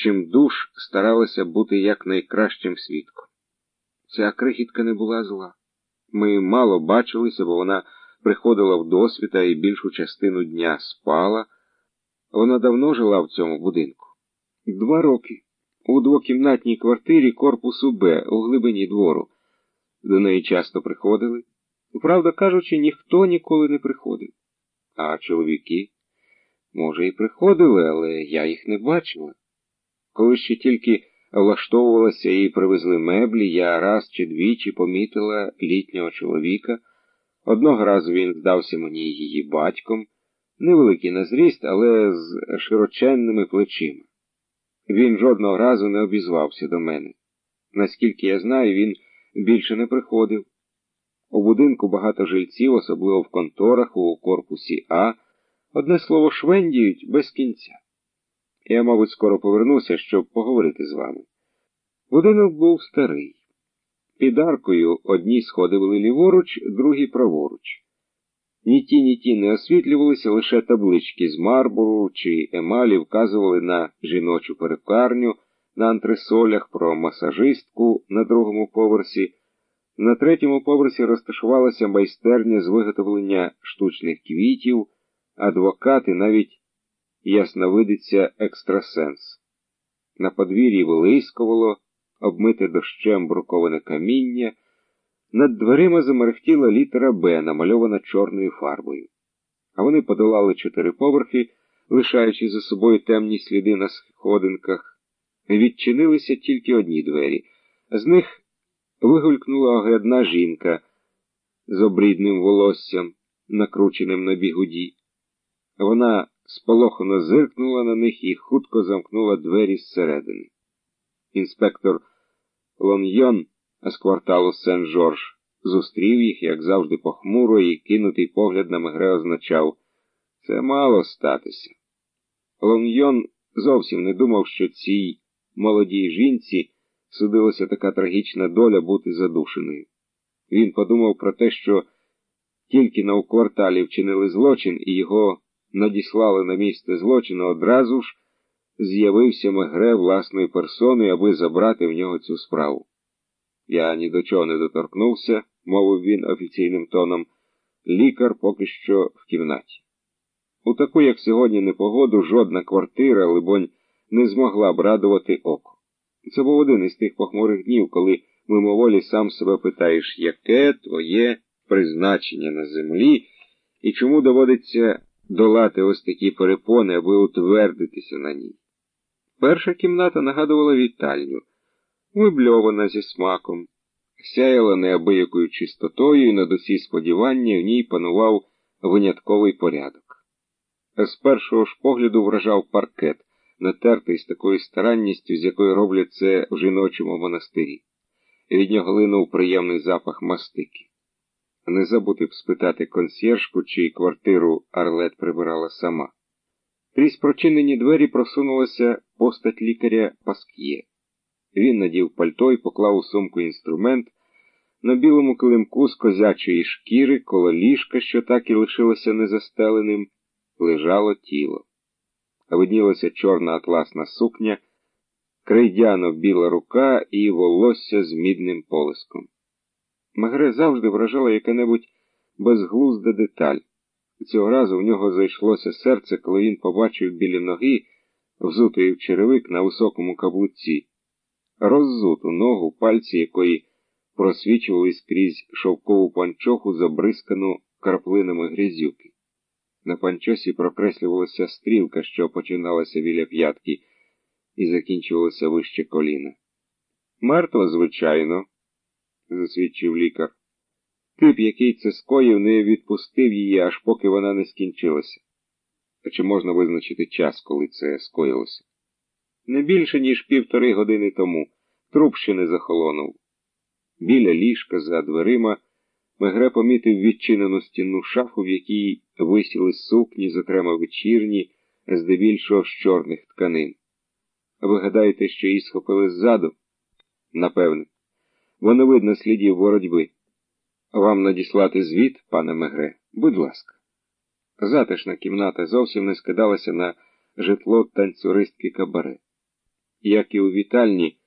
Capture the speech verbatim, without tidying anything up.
чим душ старалася бути якнайкращим свідком. Ця крихітка не була зла. Ми мало бачилися, бо вона приходила вдосвіта і більшу частину дня спала. Вона давно жила в цьому будинку. Два роки. У двокімнатній квартирі корпусу Б у глибині двору. До неї часто приходили. Правда кажучи, ніхто ніколи не приходив. А чоловіки, може, і приходили, але я їх не бачила. Коли ще тільки влаштовувалася і привезли меблі, я раз чи двічі помітила літнього чоловіка. Одного разу він здався мені її батьком, невеликий на зріст, але з широченними плечима. Він жодного разу не обізвався до мене. Наскільки я знаю, він більше не приходив. У будинку багато жильців, особливо в конторах, у корпусі А. Одне слово, швендіють без кінця. Я, мабуть, скоро повернуся, щоб поговорити з вами. Будинок був старий. Під аркою одні сходи вели ліворуч, другі праворуч. Ні ті, ні ті не освітлювалися, лише таблички з мармуру чи емалі вказували на жіночу перукарню на антресолях, про масажистку на другому поверсі. На третьому поверсі розташувалася майстерня з виготовлення штучних квітів, адвокат і навіть ясновидиця екстрасенс. На подвір'ї вилискувало, обмите дощем бруковане каміння, над дверима замерехтіла літера Б, намальована чорною фарбою. А вони подолали чотири поверхи, лишаючи за собою темні сліди на сходинках. Відчинилися тільки одні двері. З них вигулькнула огрядна жінка з обрідним волоссям, накрученим на бігуді. Вона сполохано зиркнула на них і хутко замкнула двері зсередини. Інспектор Лоньйон з кварталу Сен-Жорж зустрів їх, як завжди, похмуро, і кинутий погляд на Мегре означав «це мало статися». Лоньйон зовсім не думав, що цій молодій жінці судилася така трагічна доля бути задушеною. Він подумав про те, що тільки на у кварталі вчинили злочин і його надіслали на місце злочину, одразу ж з'явився Мегре власною персоною, аби забрати в нього цю справу. «Я ні до чого не доторкнувся», – мовив він офіційним тоном, – «лікар поки що в кімнаті». У таку, як сьогодні, непогоду жодна квартира, либонь, не змогла б радувати око. Це був один із тих похмурих днів, коли мимоволі сам себе питаєш, яке твоє призначення на землі, і чому доводиться долати ось такі перепони, аби утвердитися на ній. Перша кімната нагадувала вітальню, мебльована зі смаком, сяяла неабиякою чистотою, і над усі сподівання в ній панував винятковий порядок. З першого ж погляду вражав паркет, натертий з такою старанністю, з якою роблять це в жіночому монастирі. Від нього линув приємний запах мастики. Не забути б спитати консьєржку, чи квартиру Арлет прибирала сама. Крізь прочинені двері просунулася постать лікаря Паск'є. Він надів пальто і поклав у сумку інструмент. На білому килимку з козячої шкіри, коло ліжка, що так і лишилося незастеленим, лежало тіло. Виднілася чорна атласна сукня, крейдяно-біла рука і волосся з мідним полиском. Мегре завжди вражала яка-небудь безглузда деталь. Цього разу в нього зайшлося серце, коли він побачив білі ноги, взутої в черевик на високому каблуці, роззуту ногу, пальці якої просвічували скрізь шовкову панчоху, забризкану краплинами грязюки. На панчосі прокреслювалася стрілка, що починалася біля п'ятки і закінчувалася вище коліна. «Мертва, звичайно», – засвідчив лікар. «Тип, який це скоїв, не відпустив її, аж поки вона не скінчилася». А чи можна визначити час, коли це скоїлося? Не більше, ніж півтори години тому. Труп ще не захолонув. Біля ліжка, за дверима, Мегре помітив відчинену стінну шафу, в якій висіли сукні, зокрема вечірні, здебільшого з чорних тканин. Ви гадаєте, що її схопили ззаду? Напевне. Бо не видно слідів боротьби. Вам надіслати звіт, пане Мегре? Будь ласка. Затишна кімната зовсім не скидалася на житло танцюристки кабаре. Як і у вітальні,